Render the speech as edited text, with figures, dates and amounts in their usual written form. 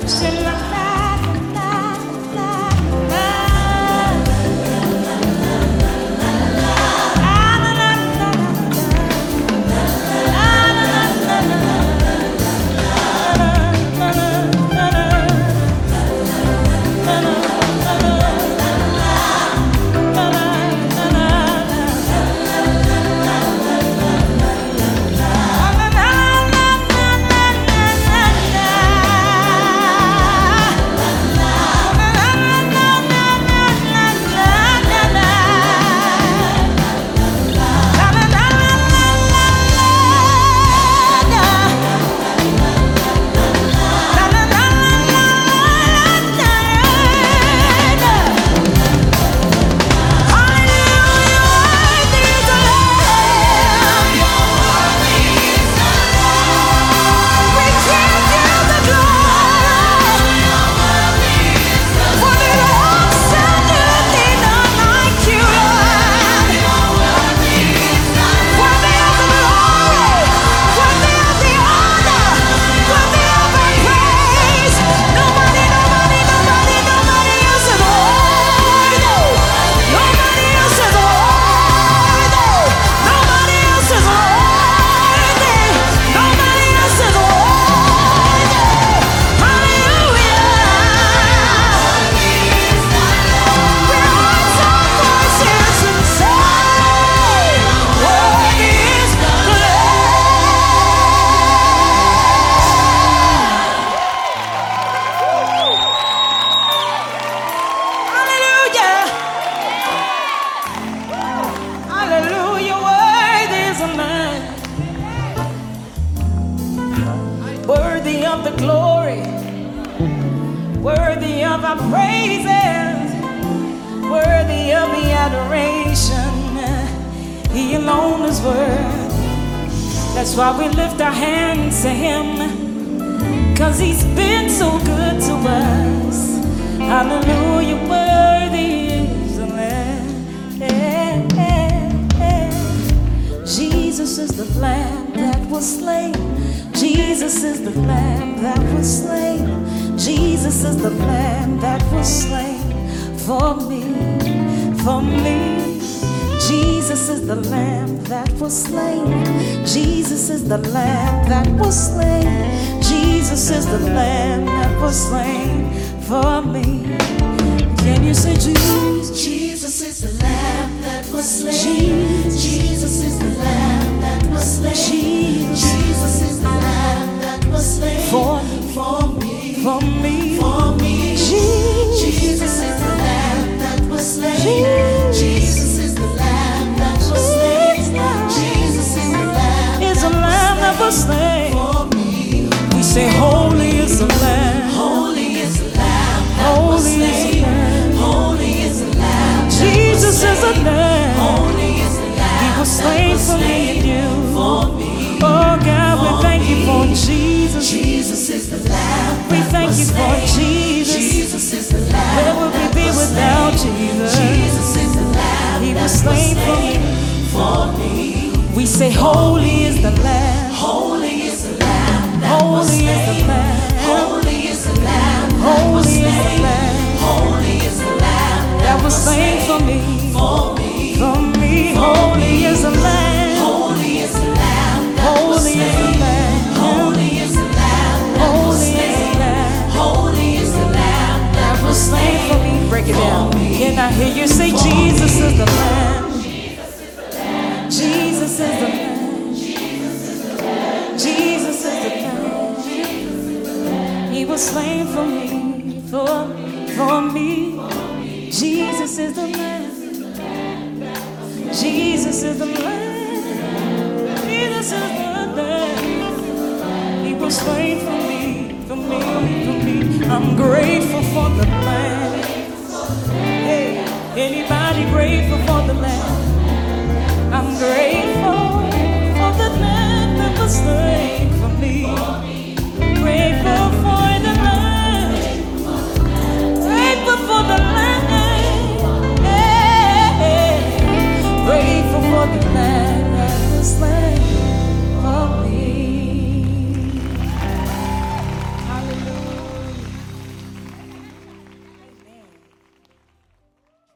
Say la la la la la. Worthy of the glory, worthy of our praises, worthy of the adoration. He alone is worthy. That's why we lift our hands to Him, 'cause He's been so good to us. Hallelujah, worthy is the Lamb. Jesus is the Lamb that was slain. Jesus is the Lamb that was slain. Jesus is the Lamb that was slain for me, for me. Jesus is the Lamb that was slain. Jesus is the Lamb that was slain. Jesus is the Lamb that was slain for me. Can you say Jesus? Jesus is the Lamb that was slain. Jesus is the Lamb that was slain. Jesus is the Lamb that was slain for me, for me, for me, for me. Jesus is the Lamb that was slain. Jesus is the Lamb that was slain. Jesus is the Lamb is the Lamb that was slain for me. We say, Holy is the Lamb. Holy is the Lamb that was Holy is the slain. Lamb. Holy is the Lamb. Jesus is the Lamb. Holy is the Lamb. He was slain for me and you. For me. Oh God, we thank you for Jesus. Jesus is the Lamb. We thank you for Jesus. Jesus is the Lamb. Where would we be without Jesus? Jesus is the Lamb. He was slain for me. For me. We say, Holy is the Lamb. Holy is the Lamb. Holy is the Lamb. Holy is the Lamb. Holy is the Lamb. Holy is the Lamb That was slain for me. for me. For me. Holy is the Lamb. Holy is the Lamb. Holy is the Lamb. Holy is the Lamb. Holy is the Lamb. Holy is the Lamb That was slain for me. Break it down. Can I hear you say, Jesus is the Lamb? Jesus is the Lamb. Jesus is the Lamb. He was slain for me, for me. Jesus is the Lamb. Jesus is the Lamb. Jesus is the Lamb. He was slain for me, for me, for me. I'm grateful for the Lamb. Hey, anybody grateful for the Lamb? I'm grateful for the Lamb that was slain for me.